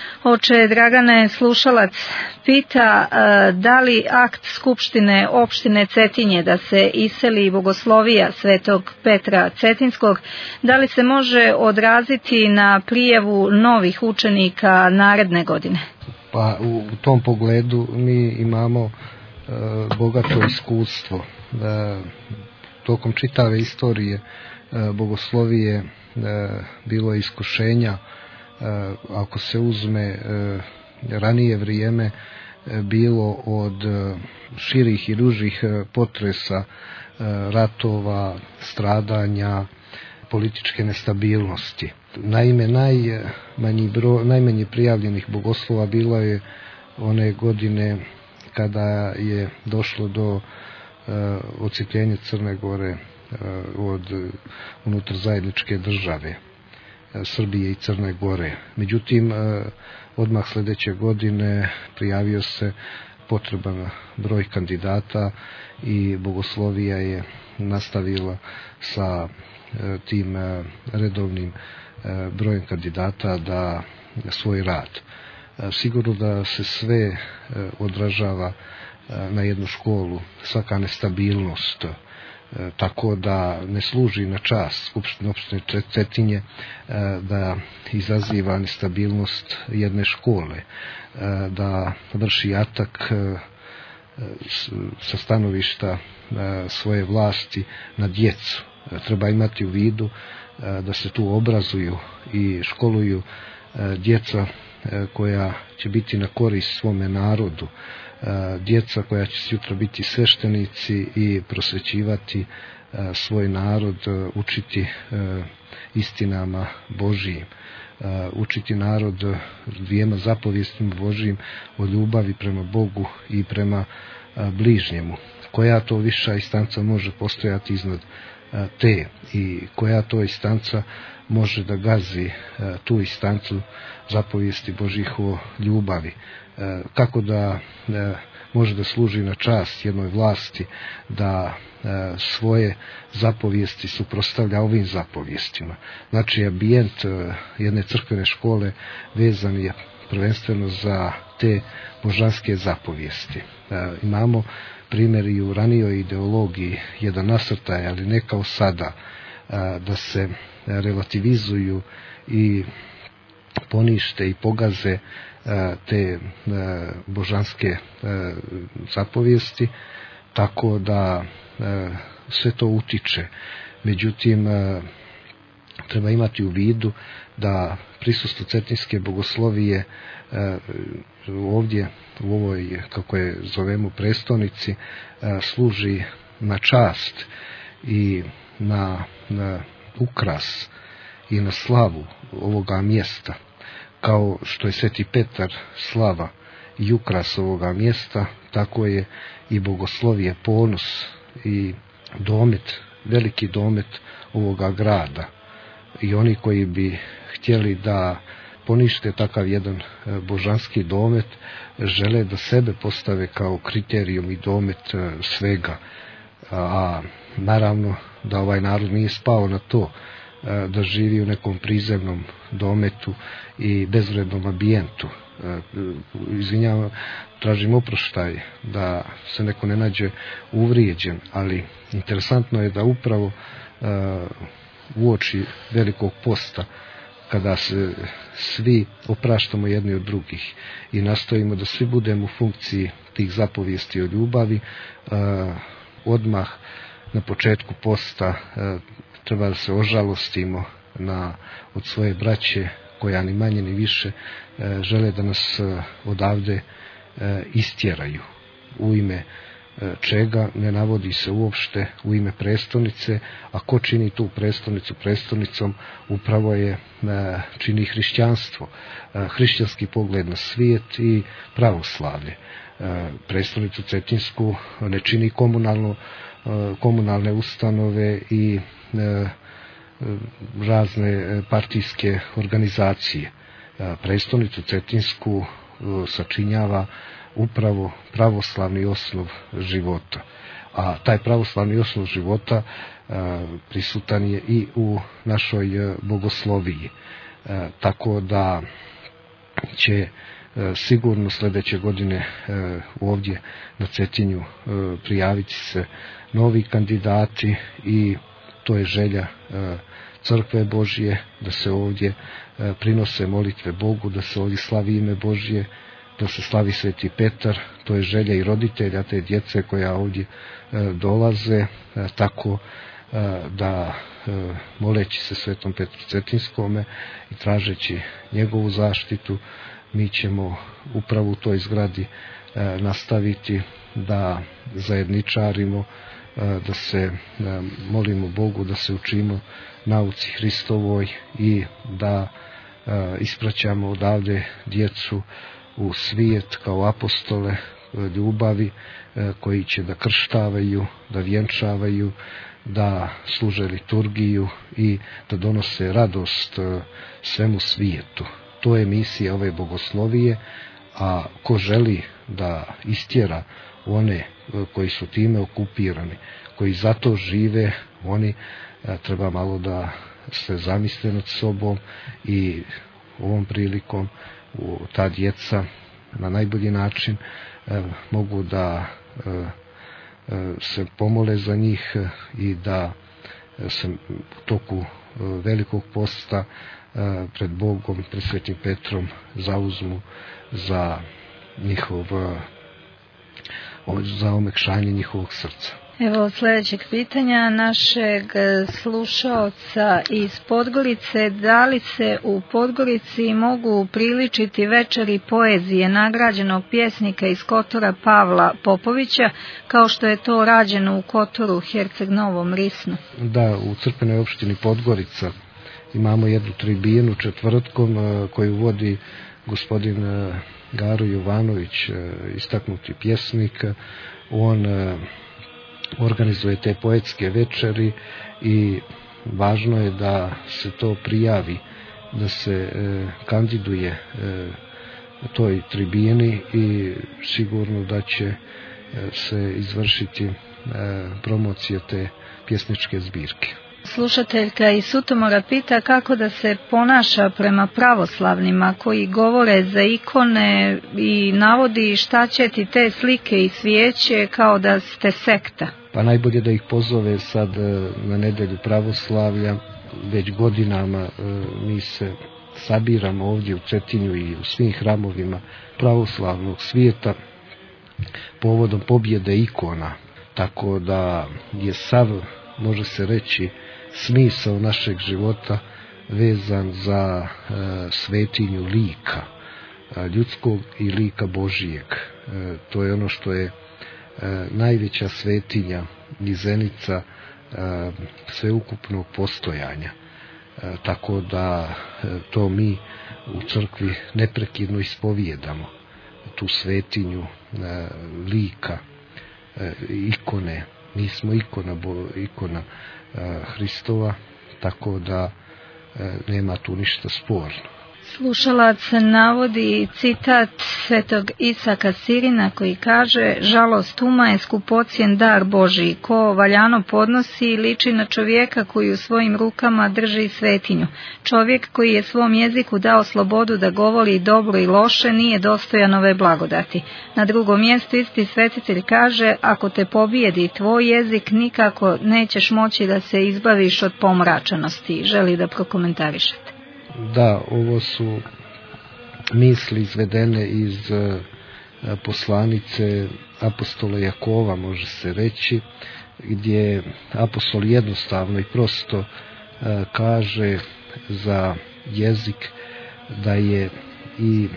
Oče Dragane, slušalac pita da li akt Skupštine opštine Cetinje da se iseli bogoslovija Svetog Petra Cetinskog, da li se može odraziti na prijavu novih učenika naredne godine?
Pa u, u tom pogledu mi imamo e, bogato iskustvo. Da, tokom čitave istorije e, bogoslovije e, bilo je iskušenja. Uh, ako se uzme uh, ranije vrijeme uh, bilo od uh, širih i dužih uh, potresa, uh, ratova, stradanja, političke nestabilnosti. Naime, najmanji broj, najmanje prijavljenih bogoslova bilo je one godine kada je došlo do uh, odcijepljenja Crne Gore uh, od uh, unutar zajedničke države Srbije i Crne Gore. Međutim, odmah sljedeće godine prijavio se potreban broj kandidata i bogoslovija je nastavila sa tim redovnim brojem kandidata da svoj rad. Sigurno da se sve odražava na jednu školu, svaka nestabilnost, tako da ne služi na čast Skupštine opštine Cetinje da izaziva nestabilnost jedne škole, da vrši atak sa stanovišta svoje vlasti na djecu. Treba imati u vidu da se tu obrazuju i školuju djeca koja će biti na korist svome narodu, djeca koja će sutra biti sveštenici i prosvećivati svoj narod, učiti istinama Božijim, učiti narod dvijema zapovijestima Božijim o ljubavi prema Bogu i prema bližnjemu. Koja to viša instanca može postojati iznad te i koja to instanca može da gazi tu instancu zapovijesti Božjih o ljubavi. Kako da može da služi na čast jednoj vlasti da svoje zapovijesti suprotstavlja ovim zapovijestima. Znači, ambijent jedne crkvene škole vezan je prvenstveno za te božanske zapovijesti. Imamo primjer i u ranijoj ideologiji, jedan nasrtaj, ali ne kao sada, da se relativizuju i ponište i pogaze te božanske zapovijesti, tako da sve to utiče. Međutim, treba imati u vidu da prisustvo cetinske bogoslovije ovdje u ovoj, kako je zovemo, prestonici služi na čast i na, na ukras i na slavu ovoga mjesta, kao što je Sveti Petar slava i ukras ovoga mjesta, tako je i bogoslovije ponos i domet, veliki domet ovoga grada. I oni koji bi htjeli da ponište takav jedan božanski domet, žele da sebe postave kao kriterijum i domet svega. A naravno da ovaj narod nije spao na to, da živi u nekom prizemnom dometu i bezvrednom ambijentu. Izvinjavam, tražim oproštaj da se neko ne nađe uvrijeđen, ali interesantno je da upravo uoči velikog posta, kada se svi opraštamo jedni od drugih i nastojimo da svi budemo u funkciji tih zapovijesti o ljubavi, odmah na početku posta treba da se ožalostimo na, od svoje braće koja ni manje ni više žele da nas odavde istjeraju. U ime čega ne navodi se uopšte, u ime prestonice, a ko čini tu prestonicu prestolnicom upravo je čini hrišćanstvo, hrišćanski pogled na svijet i pravoslavlje. Prestonicu Cetinsku ne čini komunalno, komunalne ustanove i razne partijske organizacije. Prestonicu Cetinsku sačinjava upravo pravoslavni osnov života. A taj pravoslavni osnov života prisutan je i u našoj bogosloviji. Tako da će sigurno sljedeće godine ovdje na Cetinju prijaviti se novi kandidati i to je želja Crkve Božje, da se ovdje prinose molitve Bogu, da se ovdje slavi ime Božje, da se slavi Sveti Petar. To je želja i roditelja te djece koja ovdje dolaze, tako da moleći se Svetom Petru Cetinskome i tražeći njegovu zaštitu, mi ćemo upravo u toj zgradi nastaviti da zajedničarimo, da se molimo Bogu, da se učimo nauci Hristovoj i da ispraćamo odavde djecu u svijet kao apostole ljubavi koji će da krštavaju, da vjenčavaju, da služe liturgiju i da donose radost svemu svijetu. To je misija ove bogoslovije, a ko želi da istjera one koji su time okupirani, koji zato žive, oni treba malo da se zamisle nad sobom i ovom prilikom ta djeca na najbolji način mogu da se pomole za njih i da se u toku velikog posta pred Bogom, pred Svetim Petrom zauzmu za njihov, za omekšanje njihovog srca.
Evo sljedećeg pitanja našeg slušaoca iz Podgorice. Da li se u Podgorici mogu priličiti večeri poezije nagrađenog pjesnika iz Kotora Pavla Popovića, kao što je to rađeno u Kotoru Herceg Novom Risnu?
Da, u crkvenoj opštini Podgorica imamo jednu tribinu četvrtkom koju vodi gospodin Garo Jovanović, istaknuti pjesnik. On organizuje te poetske večeri i važno je da se to prijavi, da se e, kandiduje e, toj tribini i sigurno da će e, se izvršiti e, promocija te pjesničke zbirke.
Slušateljka iz Sutomora pita kako da se ponaša prema pravoslavnima koji govore za ikone i navodi šta će ti te slike i svijeće kao da ste sekta.
Pa najbolje da ih pozove sad na nedelju pravoslavlja. Već godinama mi se sabiramo ovdje u Cetinju i u svim hramovima pravoslavnog svijeta povodom pobjede ikona. Tako da je sav, može se reći, smisao našeg života vezan za e, svetinju lika, e, ljudskog i lika Božijeg. E, to je ono što je e, najveća svetinja i zenica e, sveukupnog postojanja. E, tako da e, to mi u crkvi neprekidno ispovijedamo. Tu svetinju e, lika, e, ikone. Mi smo ikona, bo, ikona e, Hristova, tako da e, nema tu ništa sporno.
Slušalac navodi citat svetog Isaka Sirina koji kaže: žalost uma je skupocjen dar Božiji, ko valjano podnosi i liči na čovjeka koji u svojim rukama drži svetinju. Čovjek koji je svom jeziku dao slobodu da govori dobro i loše nije dostojan ove blagodati. Na drugom mjestu isti svetitelj kaže: ako te pobijedi tvoj jezik, nikako nećeš moći da se izbaviš od pomračenosti. Želi da prokomentarišete?
Da, ovo su misli izvedene iz poslanice apostola Jakova, može se reći, gdje apostol jednostavno i prosto kaže za jezik da je i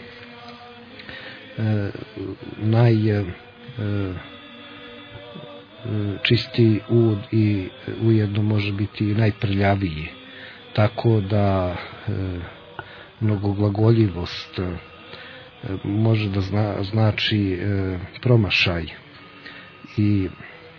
najčistiji ud i ujedno može biti i najprljaviji. Tako da e, mnogoglagoljivost e, može da zna, znači e, promašaj i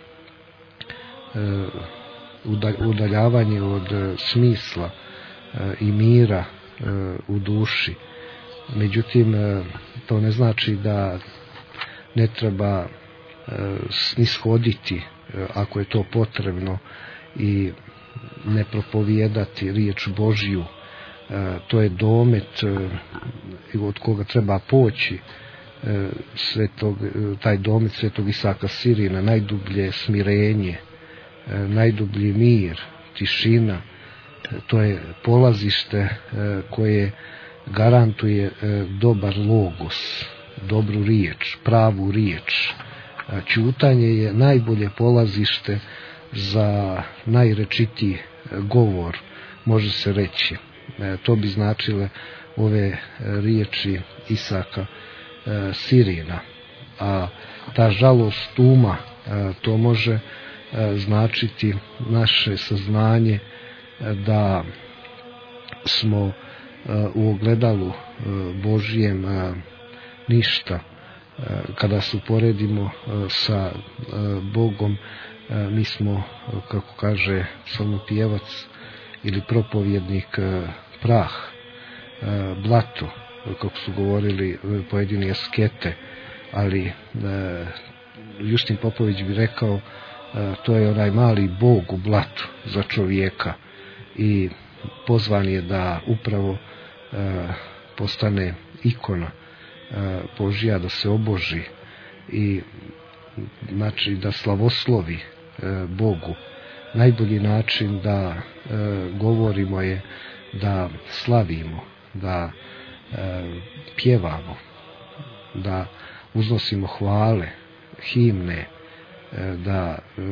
e, udaljavanje od e, smisla e, i mira e, u duši. Međutim, e, to ne znači da ne treba e, snishoditi e, ako je to potrebno i ne propovijedati riječ Božju. E, to je domet e, od koga treba poći, e, svetog, taj domet svetog Isaka Sirina, najdublje smirenje, e, najdublji mir, tišina. E, to je polazište e, koje garantuje e, dobar logos, dobru riječ, pravu riječ. E, ćutanje je najbolje polazište za najrečitiji govor, može se reći. E, to bi značile ove riječi Isaka e, Sirina. A ta žalost uma, e, to može e, značiti naše saznanje e, da smo e, u ogledalu e, Božijem e, ništa. E, kada se uporedimo e, sa e, Bogom, mi smo, kako kaže psalmopjevac ili propovjednik, prah, blato, kako su govorili pojedini askete, ali Justin Popović bi rekao to je onaj mali Bog u blatu za čovjeka i pozvan je da upravo postane ikona Božja, da se oboži i znači da slavoslovi Bogu. Najbolji način da e, govorimo je da slavimo, da e, pjevamo, da uznosimo hvale, himne, e, da e,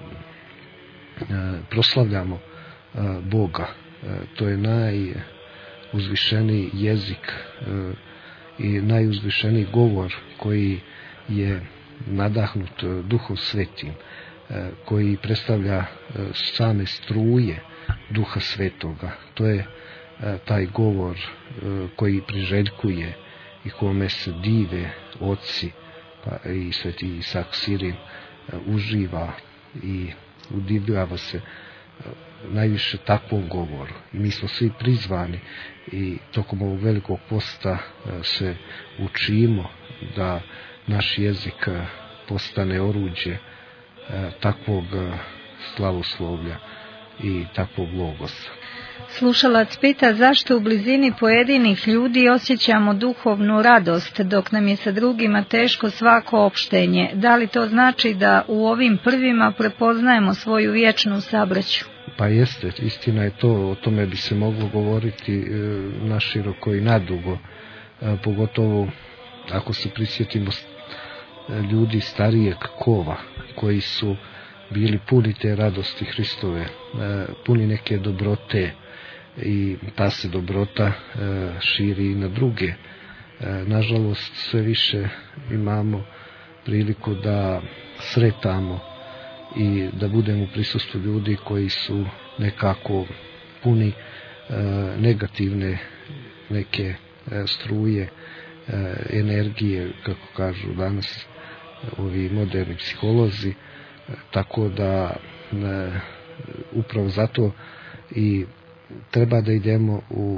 proslavljamo e, Boga. E, to je najuzvišeniji jezik e, i najuzvišeniji govor koji je nadahnut Duhom Svetim, koji predstavlja same struje Duha Svetoga. To je taj govor koji priželjkuje i kome se dive oci, pa i sveti Isak Sirin uživa i udivljava se najviše takvom govoru. I mi smo svi prizvani i tokom ovog velikog posta se učimo da naš jezik postane oruđe takvog slavoslovlja i takvog logosa.
Slušalac pita zašto u blizini pojedinih ljudi osjećamo duhovnu radost, dok nam je sa drugima teško svako opštenje. Da li to znači da u ovim prvima prepoznajemo svoju vječnu sabraću?
Pa jeste, istina je to, o tome bi se moglo govoriti naširoko i nadugo, pogotovo ako se prisjetimo ljudi starijeg kova koji su bili puni te radosti Hristove, puni neke dobrote i ta se dobrota širi i na druge. Nažalost, sve više imamo priliku da sretamo i da budemo u prisustvu ljudi koji su nekako puni negativne neke struje, energije, kako kažu danas ovi moderni psiholozi, tako da upravo zato i treba da idemo u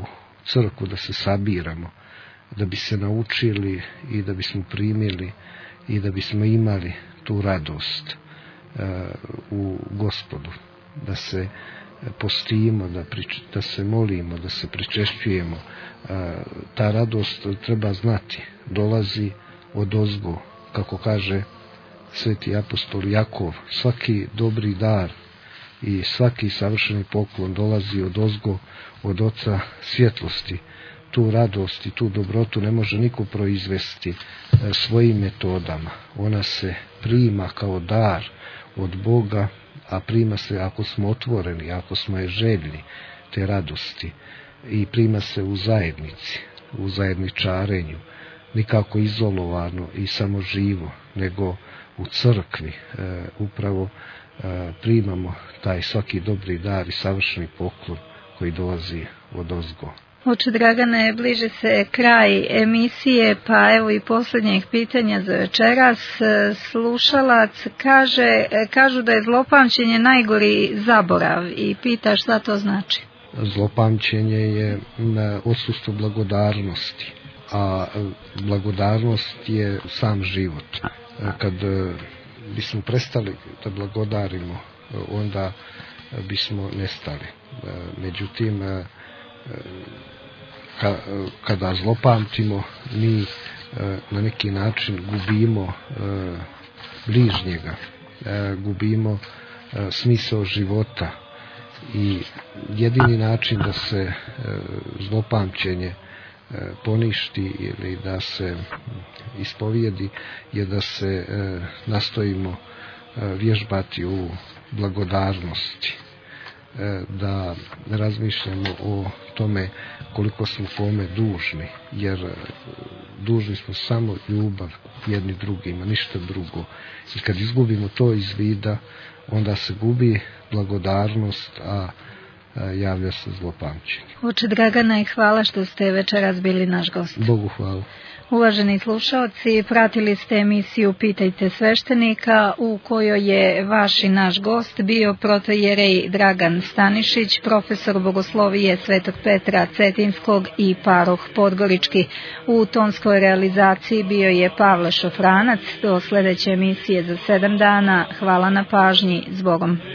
crkvu, da se sabiramo, da bi se naučili i da bismo primili i da bismo imali tu radost u Gospodu, da se postimo, da, prič, da se molimo, da se pričešćujemo. Ta radost, treba znati, dolazi odozgo, kako kaže sveti apostol Jakov, svaki dobri dar i svaki savršeni poklon dolazi odozgo, od Oca svjetlosti. Tu radost i tu dobrotu ne može niko proizvesti svojim metodama. Ona se prima kao dar od Boga, a prima se ako smo otvoreni, ako smo je željni te radosti, i prima se u zajednici, u zajedničarenju, nikako izolovano i samo živo, nego u crkvi e, upravo e, primamo taj svaki dobri dar i savršeni poklon koji dolazi odozgo.
Oče Dragane, bliže se kraj emisije, pa evo i posljednjih pitanja za večeras. Slušalac kaže, kažu da je zlopamćenje najgori zaborav i pita šta to znači.
Zlopamćenje je odsustvo blagodarnosti, a blagodarnost je sam život. Kad bismo prestali da blagodarimo, onda bismo nestali. Međutim, kada zlopamtimo, mi na neki način gubimo bližnjega, gubimo smisao života, i jedini način da se zlopamćenje poništi ili da se ispovijedi je da se nastojimo vježbati u blagodarnosti, da razmišljamo o tome koliko smo kome dužni, jer dužni smo samo ljubav jedni drugima, ništa drugo. I kad izgubimo to iz vida, onda se gubi blagodarnost, a javlja se zlopamćenje.
Oče Dragane, hvala što ste večeras bili naš gost.
Bogu hvala.
Uvaženi slušaoci, pratili ste emisiju Pitajte sveštenika, u kojoj je vaš i naš gost bio protoijerej Dragan Stanišić, profesor bogoslovije Svetog Petra Cetinskog i paroh Podgorički. U tonskoj realizaciji bio je Pavle Šofranac. Do sljedeće emisije za sedam dana. Hvala na pažnji. Zbogom.